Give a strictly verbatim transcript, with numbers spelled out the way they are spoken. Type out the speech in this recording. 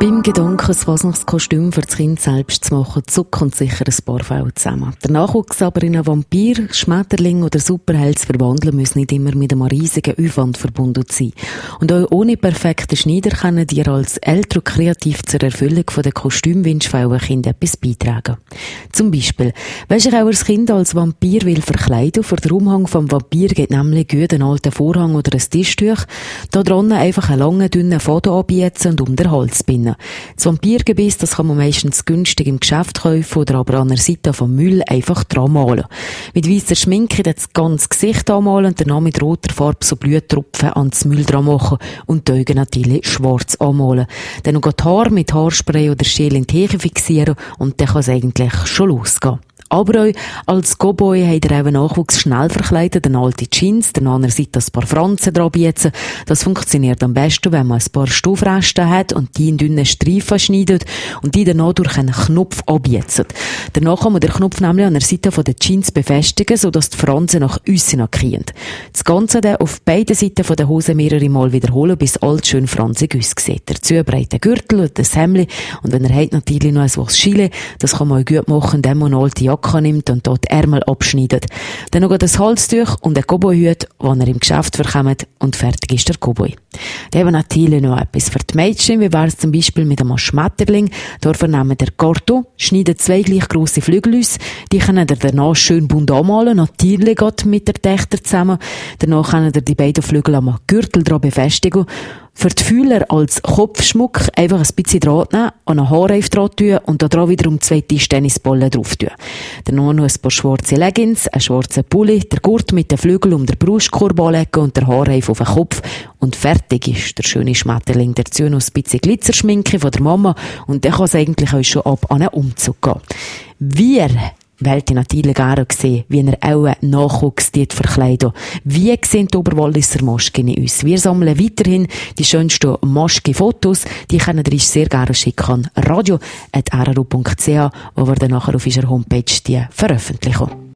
Beim Gedanken, ein Fasnachtskostüm für das Kind selbst zu machen, zucken sicher ein paar Fälle zusammen. Der Nachwuchs aber in einen Vampir, Schmetterling oder Superheld zu verwandeln, muss nicht immer mit einem riesigen Aufwand verbunden sein. Und auch ohne perfekten Schneider können dir als Eltern kreativ zur Erfüllung der Kostümwünsche von euren Kindern etwas beitragen. Zum Beispiel, weisst du, euer Kind als Vampir will verkleiden, vor der Umhang vom Vampir geht nämlich gut einen alten Vorhang oder ein Tischtuch, da dran einfach einen langen, dünnen Faden anbieten und um den Hals binden. Das Vampirgebiss, das kann man meistens günstig im Geschäft kaufen oder aber an der Seite vom Müll einfach dran malen. Mit weißer Schminke das ganze Gesicht anmalen und danach mit roter Farbe so Bluttropfen ans Müll dran machen und die Augen natürlich schwarz anmalen. Dann noch die Haare mit Haarspray oder Gel in die Haare fixieren und dann kann es eigentlich schon losgehen. Aber auch als Cowboy hat er auch Nachwuchs schnell verkleidet, eine alte Jeans, der anderen Seite ein paar Franzen dran bieten. Das funktioniert am besten, wenn man ein paar Stoffreste hat und die in dünnen Streifen schneidet und die danach durch einen Knopf anbietet. Danach kann man den Knopf nämlich an der Seite der Jeans befestigen, sodass die Franzen nach aussen kriegen. Das Ganze dann auf beiden Seiten der Hose mehrere Mal wiederholen, bis alles schön franzig aussieht. Dazu ein breiter Gürtel und ein Hemdli und wenn er hat natürlich noch ein was Chile, das kann man auch gut machen, indem man eine alte Jacke nimmt und dort die Ärmel abschneidet. Dann noch ein Halstuch und ein Cowboyhut, den er im Geschäft verkommt und fertig ist der Cowboy. Dann haben wir natürlich noch etwas für die Mädchen, wie wäre es zum Beispiel mit einem Schmetterling. Dafür nehmen der Karton, schneiden zwei gleich grosse Flügel aus, die können ihr danach schön bunt anmalen, natürlich geht mit der Tächter zusammen. Danach können ihr die beiden Flügel am Gürtel dran befestigen. Für die Fühler als Kopfschmuck einfach ein bisschen Draht nehmen, an einen Haarreif dran tun und da dran wiederum zwei Tischtennisballen drauf tun. Dann noch ein paar schwarze Leggings, einen schwarzen Pulli, der Gurt mit den Flügeln um den Brustkorb anlegen und der Haarreif auf den Kopf. Und fertig ist der schöne Schmetterling. Dazu noch ein bisschen Glitzerschminke von der Mama und dann kann es eigentlich auch schon ab an einen Umzug gehen. Wir wollte ich natürlich gerne sehen, wie er auch Nachwuchs verkleidet. Wie sehen die Oberwalliser Masken in uns? Wir sammeln weiterhin die schönsten Masken-Fotos. Die können ihr sehr gerne schicken an radio punkt r r u punkt c h, wo wir dann nachher auf unserer Homepage die veröffentlichen.